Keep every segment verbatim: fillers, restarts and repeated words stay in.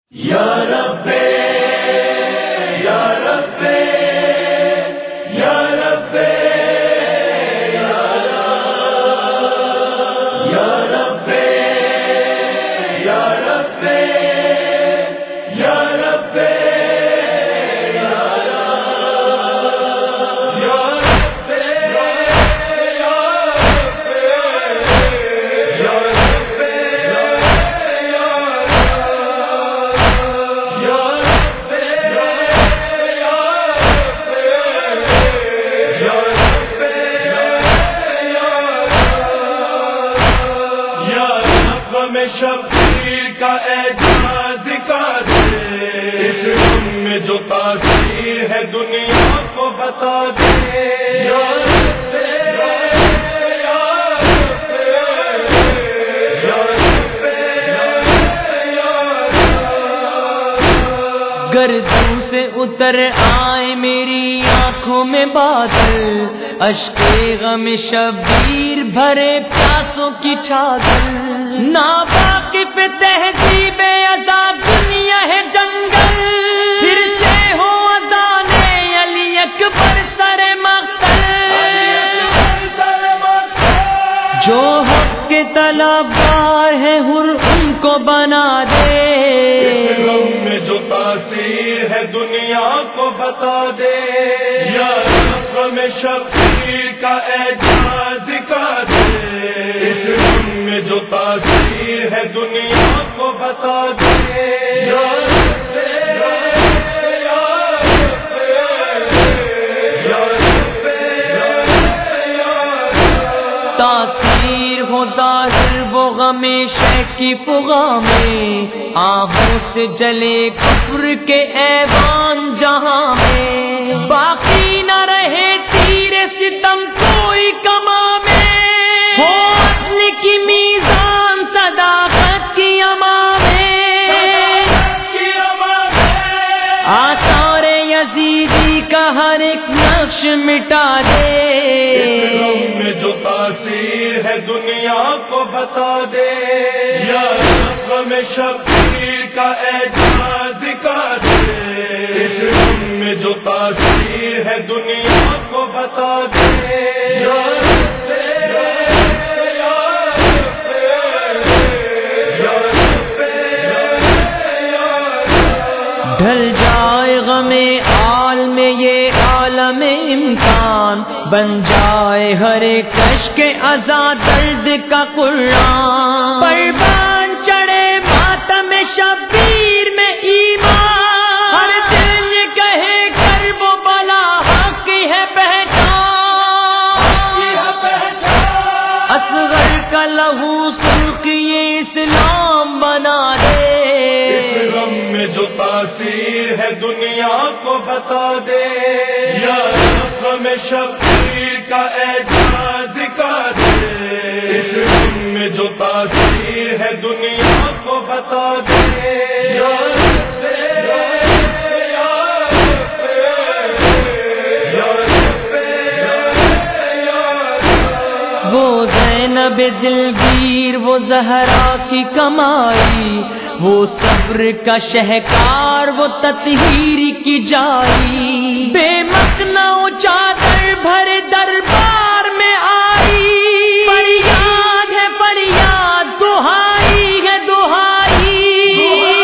یا رب یا رب یا رب یا رب یا رب یا رب میں شبیر کا اعجاز کا دے، اس غم میں جو تاثیر ہے دنیا کو بتا دے۔ یا رب یا رب یا رب یا رب۔ گردوں سے اتر آئے میری آنکھوں میں بادل، اشک غم شبیر بھرے پیاسوں کی چادر۔ ناواقف تہذیب ادا دنیا ہے جنگل، پھر سے ہو اذان علی اکبر سر مقتل۔ جو حق کے طلبگار ہے حر ان کو بنا دے، اس غم میں جو تاثیر ہے دنیا کو بتا دے۔ یا رب میں شبیر کا اعجاز کا دے، اس غم میں جو تاثیر ہے دنیا کو بتا دے۔ یا رب یا رب یا رب یا رب۔ تاثیر ہو ظاہر وہ غم شہ کی فغا میں، آہوں سے جلے کفر کے ایوان جہاں میں، باقی نہ رہے تیر ستم کوئی کما میں، ہو عدل کی میزان صداقت کی اما میں، آثار یزیدی کا ہر ایک نقش مٹا دے۔ اس غم میں جو تاثیر ہے دنیا کو بتا دے۔ یا رب میں شبیر کا اعجاز کا دے، اس غم میں جو تاثیر ہے دنیا کو بتا دے۔ یا رب یا رب یا رب یا رب۔ ڈھل جائے غم آل میں یہ عالم امکان، بن جائے ہر کش کے ازا درد کا قرآن، پروان چڑھے ماتم شبیر میں ایمان، ہر دل یہ کہے کر وہ بلا حق ہے پہچان، اصغر کا لہو سرخ یہ اسلام بنا دے۔ اس غم میں جو تاثیر ہے دنیا کو بتا دے۔ یا رب میں شبیر کا اعجاز کا دے، اس غم میں جو تاثیر ہے دنیا کو بتا دے۔ یا رب یا رب یا رب یا رب۔ وہ زینب دلگیر وہ زہرا کی کمائی، وہ صبر کا شہکار وہ تطہیر کی جائی، بے مقنع چادر بھرے دربار میں آئی، فریاد ہے فریاد دہائی ہے دہائی،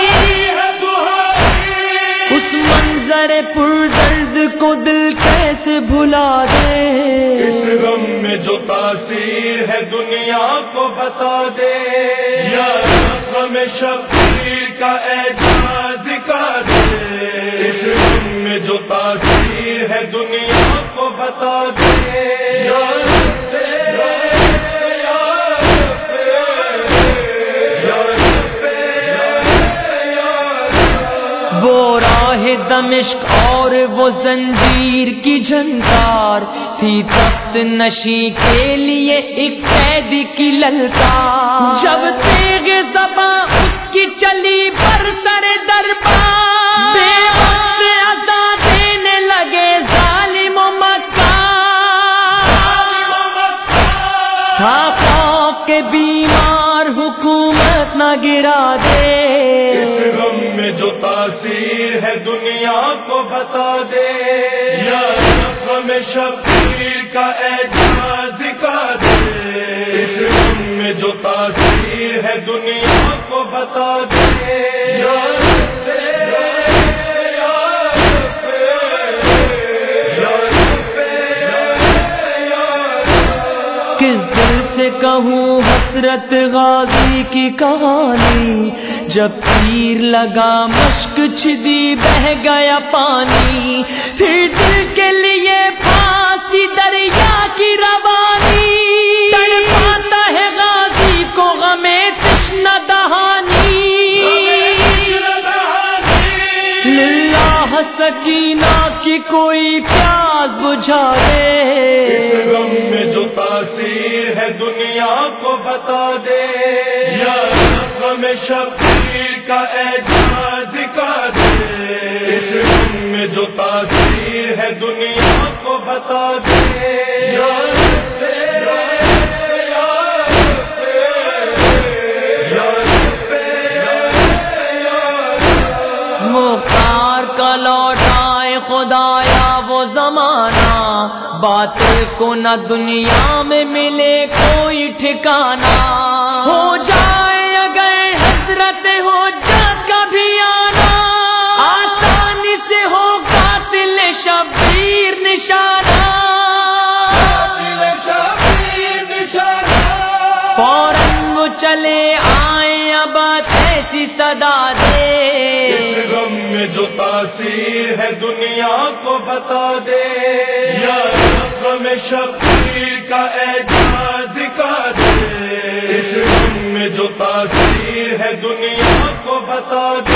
اس منظر پردرد کو دل کیسے بھلا دے۔ اس غم میں جو تاثیر ہے دنیا کو بتا دے۔ یا رب میں شبیر کا اعجاز کا دے، اس غم میں جو تاثیر ہے دنیا کو بتا دے۔ یا رب یا رب یا رب یا رب۔ وہ راہ دمشق اور وہ زنجیر کی جھنکار تھی، تخت نشی کے لیے ایک قیدی کی للکار، جب تیغ زباں اس کی چلی پر سر دربار، بے وقت عطا دینے لگے ظالم و مکار، تھا خوف کے بیمار حکومت نہ گرا دے۔ اس غم میں جو تاثیر ہے دنیا کو بتا دے، یا غم شبیر کا اعجاز دکھا دے، اس غم میں جو تاثیر ہے دنیا کو بتا دے، یا کس دل سے کہوں حسرت غازی کی کہانی، جب تیر لگا مشک چھدی بہہ گیا پانی، پھر دل کے لیے پھانسی دریا کی روانی، تڑپاتا ہے غازی کو غم تشنہ دہانی، للہ سکینہ کی کوئی پیاس بجھا دے، اس غم میں جو تاثیر ہے دنیا کو بتا دے، یا غم شبیر کا اعجاز دکھا دے، اس غم میں جو تاثیر ہے دنیا کو بتا دے، یا مختار کا لوٹائے خدایا وہ زمانہ، باطل کو نہ دنیا میں ملے کوئی ٹھکانہ، ہو جائے اگر حسرت ہو جات کا بھی آنا، آسانی سے ہو قاتل شبیر نشانہ، فوراً وہ چلے آئیں اب ایسی صدا دے، اس غم میں جو تاثیر ہے دنیا کو بتا دے، یا غم شبیر کا اعجاز دکھا دے، اس غم میں جو تاثیر ہے دنیا کو بتا دے۔